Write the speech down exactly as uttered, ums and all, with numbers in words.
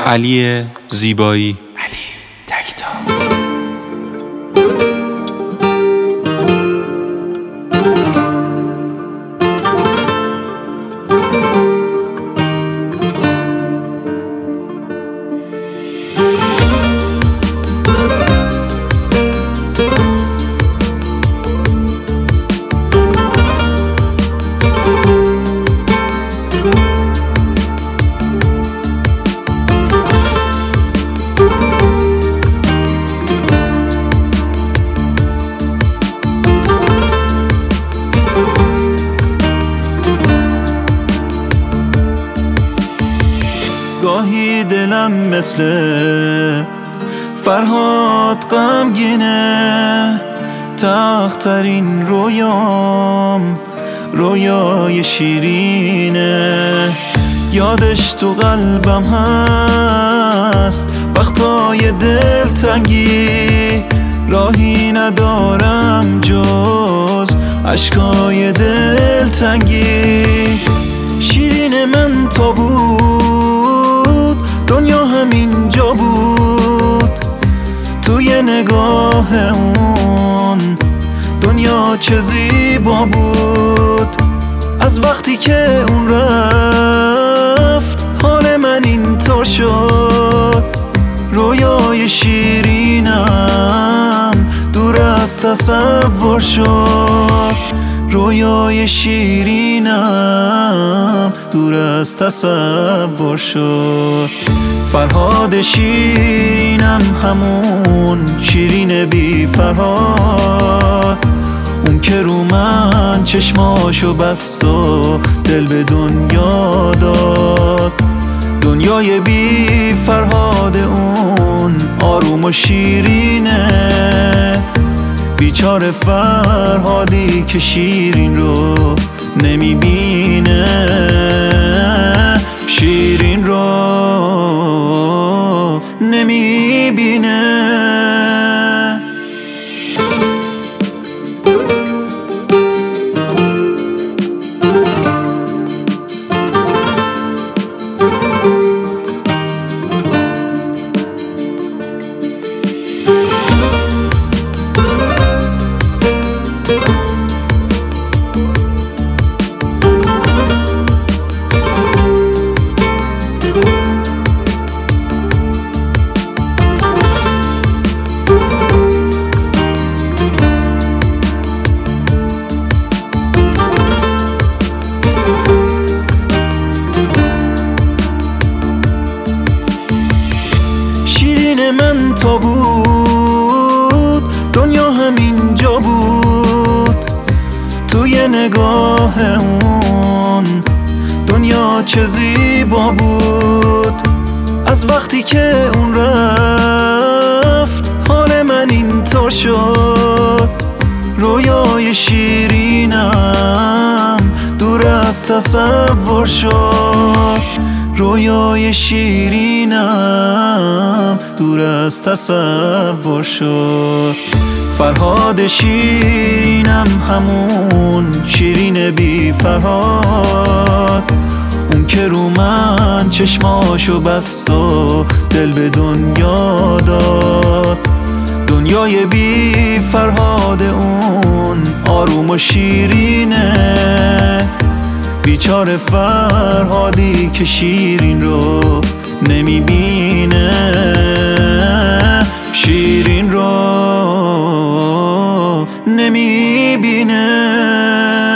علی زیبایی. علی تکتا. گاهی دلم مثل فرهاد غمگینه، تخترین رویام رویای شیرینه، یادش تو قلبم هست وقتای دلتنگی، راهی ندارم جز اشکای دلتنگی. شیرین من تا بود دنیا همینجا بود، توی نگاه اون دنیا چه زیبا بود. از وقتی که اون رفت حال من اینطور شد، رویای شیرینم دور از تصور شد، رویای شیرینم دور از تصور شد. فرهاد شیرینم همون شیرین بی فرهاد، اون که رو من چشماشو بست و دل به دنیا داد. دنیای بی فرهاد اون آروم و شیرینه، بیچاره فرهادی که شیرین رو نمیبینه، شیرین رو نمیبینه. من تا بود دنیا همینجا بود، توی نگاه اون دنیا چه زیبا بود. از وقتی که اون رفت حال من اینطور شد، رویای شیرینم دور از تصور شد، رویای شیرینم دور از تصور شد. فرهاد شیرینم همون شیرین بی فرهاد، اون که رو من چشماشو بست و دل به دنیا داد. دنیای بی فرهاد اون آروم و شیرینه، بیچاره فرهادی که شیرین رو نمیبینه، شیرین رو نمیبینه.